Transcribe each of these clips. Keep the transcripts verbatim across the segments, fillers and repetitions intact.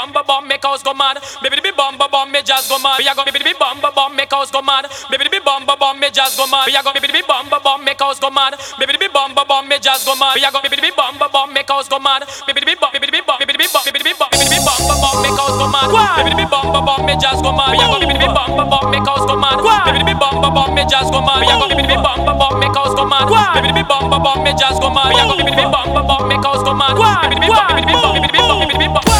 bum ba bum, make house go mad. Baby be bum ba bum, me jazz go mad. We a go baby be bum ba bum, make house go mad. Baby be bum ba bum, me jazz go mad. We a go baby be bum ba bum, make house go mad. Baby be bum ba bum, me jazz go mad. We a go baby be bum ba bum, make house go mad. Baby be bum, baby be bum, baby be bum, baby be bum, baby be bum ba bum, make house go mad. Baby be bum ba bum, me jazz go mad. We a go baby be bum ba bum, make house go mad. Baby be bum ba bum, me jazz go mad. We a go baby be bum ba bum, make house go mad. Baby be bum ba bum, me jazz go mad. We a go baby be bum ba bum, make house go mad. Baby be bum, baby be bum, baby be bum, baby be bum.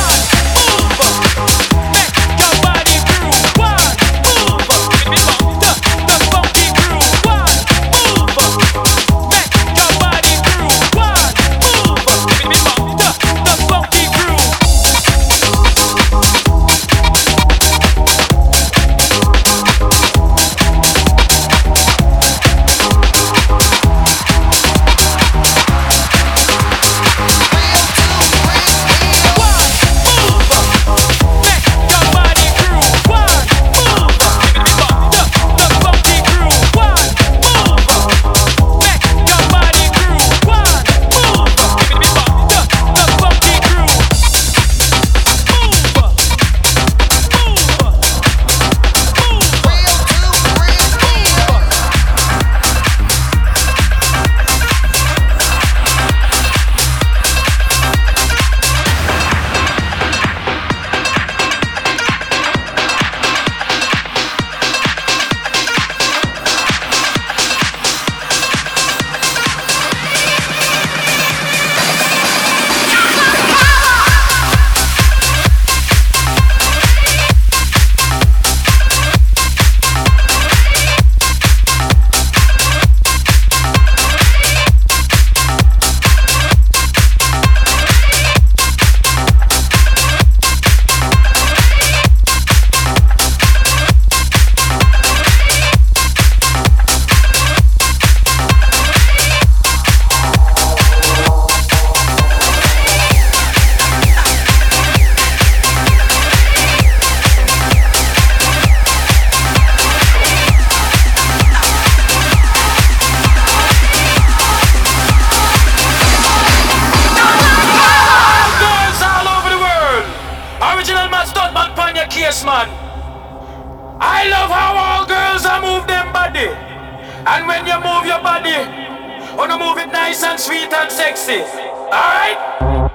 Case, man. I love how all girls are move them body. And when you move your body, wanna move it nice and sweet and sexy. Alright?